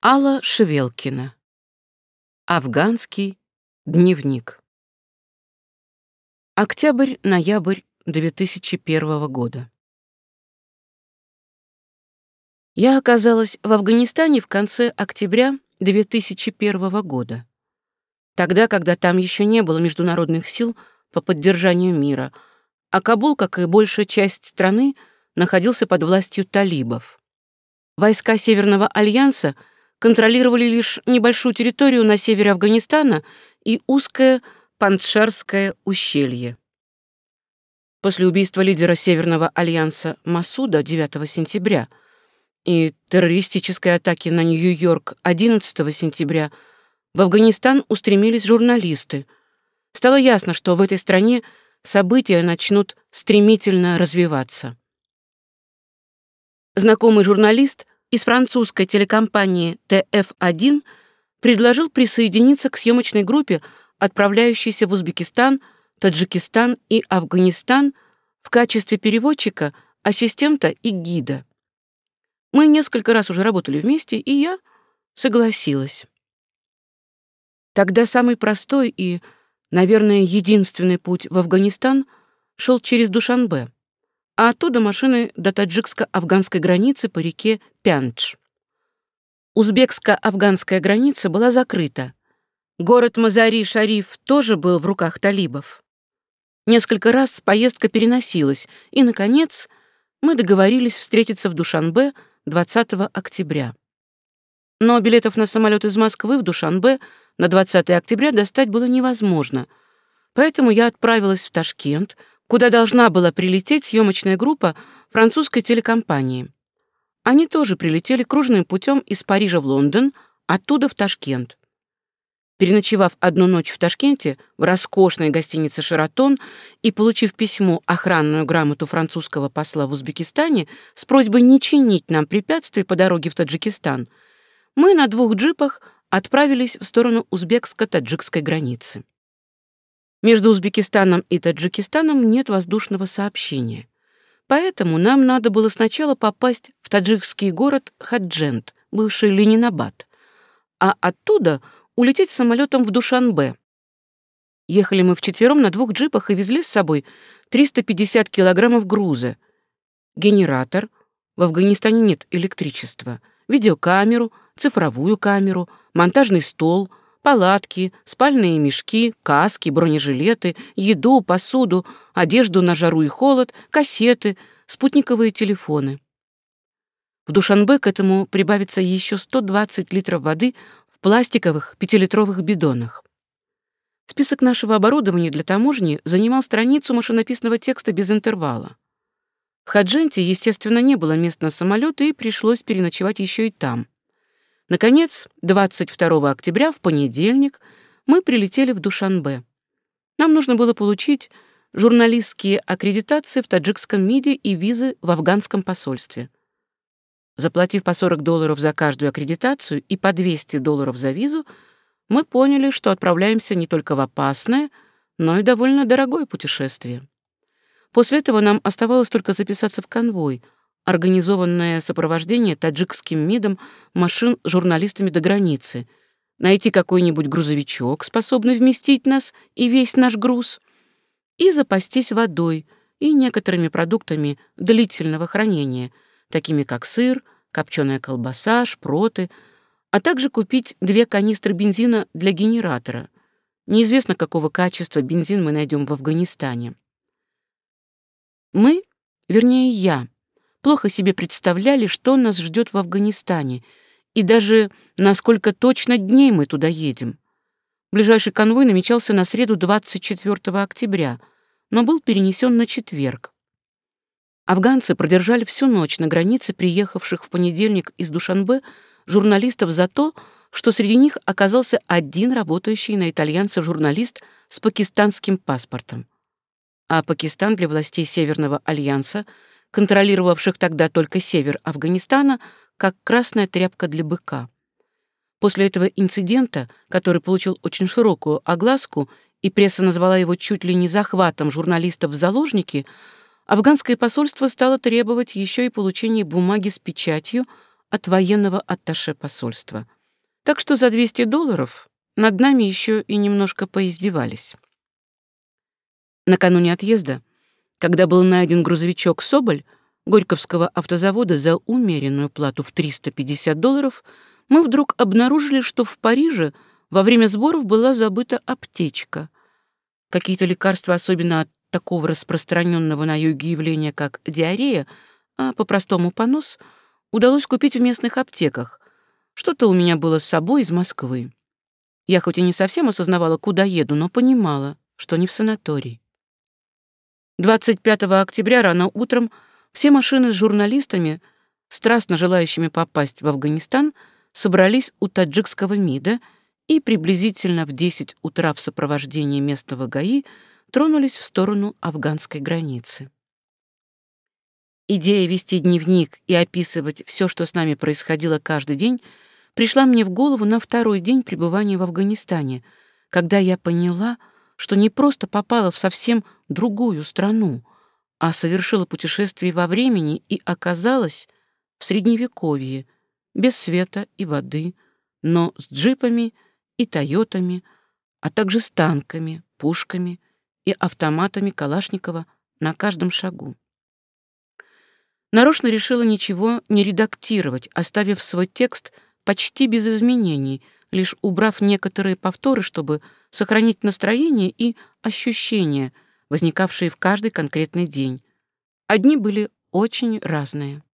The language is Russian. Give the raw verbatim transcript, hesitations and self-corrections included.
Алла Шевелкина. Афганский дневник. Октябрь-ноябрь две тысячи первого года. Я оказалась в Афганистане в конце октября две тысячи первого года. Тогда, когда там еще не было международных сил по поддержанию мира, а Кабул, как и большая часть страны, находился под властью талибов. Войска Северного альянса контролировали лишь небольшую территорию на севере Афганистана и узкое Панджшерское ущелье. После убийства лидера Северного альянса Масуда девятого сентября и террористической атаки на Нью-Йорк одиннадцатого сентября в Афганистан устремились журналисты. Стало ясно, что в этой стране события начнут стремительно развиваться. Знакомый журналист из французской телекомпании Тэ Эф один предложил присоединиться к съемочной группе, отправляющейся в Узбекистан, Таджикистан и Афганистан в качестве переводчика, ассистента и гида. Мы несколько раз уже работали вместе, и я согласилась. Тогда самый простой и, наверное, единственный путь в Афганистан шел через Душанбе, а оттуда машины до таджикско-афганской границы по реке Пяндж. Узбекско-афганская граница была закрыта. Город Мазари-Шариф тоже был в руках талибов. Несколько раз поездка переносилась, и, наконец, мы договорились встретиться в Душанбе двадцатого октября. Но билетов на самолет из Москвы в Душанбе на двадцатое октября достать было невозможно, поэтому я отправилась в Ташкент, куда должна была прилететь съемочная группа французской телекомпании. Они тоже прилетели кружным путем из Парижа в Лондон, оттуда в Ташкент. Переночевав одну ночь в Ташкенте в роскошной гостинице «Шератон» и получив письмо, охранную грамоту французского посла в Узбекистане с просьбой не чинить нам препятствий по дороге в Таджикистан, мы на двух джипах отправились в сторону узбекско-таджикской границы. Между Узбекистаном и Таджикистаном нет воздушного сообщения, поэтому нам надо было сначала попасть в таджикский город Хаджент, бывший Ленинабад, а оттуда улететь самолетом в Душанбе. Ехали мы вчетвером на двух джипах и везли с собой триста пятьдесят килограммов груза, генератор, в Афганистане нет электричества, видеокамеру, цифровую камеру, монтажный стол, палатки, спальные мешки, каски, бронежилеты, еду, посуду, одежду на жару и холод, кассеты, спутниковые телефоны. В Душанбе к этому прибавится еще сто двадцать литров воды в пластиковых пятилитровых бидонах. Список нашего оборудования для таможни занимал страницу машинописного текста без интервала. В Хадженте, естественно, не было мест на самолеты, и пришлось переночевать еще и там. Наконец, двадцать второго октября, в понедельник, мы прилетели в Душанбе. Нам нужно было получить журналистские аккредитации в таджикском МИДе и визы в афганском посольстве. Заплатив по сорок долларов за каждую аккредитацию и по двести долларов за визу, мы поняли, что отправляемся не только в опасное, но и довольно дорогое путешествие. После этого нам оставалось только записаться в конвой, организованное сопровождение таджикским МИДом машин с журналистами до границы, найти какой-нибудь грузовичок, способный вместить нас и весь наш груз, и запастись водой и некоторыми продуктами длительного хранения, такими как сыр, копченая колбаса, шпроты, а также купить две канистры бензина для генератора. Неизвестно, какого качества бензин мы найдем в Афганистане. Мы, вернее, я, плохо себе представляли, что нас ждет в Афганистане, и даже насколько точно дней мы туда едем. Ближайший конвой намечался на среду двадцать четвёртого октября, но был перенесен на четверг. Афганцы продержали всю ночь на границе приехавших в понедельник из Душанбе журналистов за то, что среди них оказался один работающий на итальянцев журналист с пакистанским паспортом. А Пакистан для властей Северного альянса, контролировавших тогда только север Афганистана, как красная тряпка для быка. После этого инцидента, который получил очень широкую огласку, и пресса назвала его чуть ли не захватом журналистов в заложники, афганское посольство стало требовать еще и получения бумаги с печатью от военного атташе посольства. Так что за двести долларов над нами еще и немножко поиздевались. Накануне отъезда, когда был найден грузовичок «Соболь» Горьковского автозавода за умеренную плату в триста пятьдесят долларов, мы вдруг обнаружили, что в Париже во время сборов была забыта аптечка. Какие-то лекарства, особенно от такого распространенного на юге явления, как диарея, а по-простому понос, удалось купить в местных аптеках. Что-то у меня было с собой из Москвы. Я хоть и не совсем осознавала, куда еду, но понимала, что не в санаторий. двадцать пятого октября рано утром все машины с журналистами, страстно желающими попасть в Афганистан, собрались у таджикского МИДа и приблизительно в десять утра в сопровождении местного ГАИ тронулись в сторону афганской границы. Идея вести дневник и описывать все, что с нами происходило каждый день, пришла мне в голову на второй день пребывания в Афганистане, когда я поняла, что не просто попала в совсем другую страну, а совершила путешествие во времени и оказалась в Средневековье, без света и воды, но с джипами и тойотами, а также с танками, пушками и автоматами Калашникова на каждом шагу. Нарочно решила ничего не редактировать, оставив свой текст почти без изменений, лишь убрав некоторые повторы, чтобы сохранить настроение и ощущения, возникавшие в каждый конкретный день. Одни были очень разные.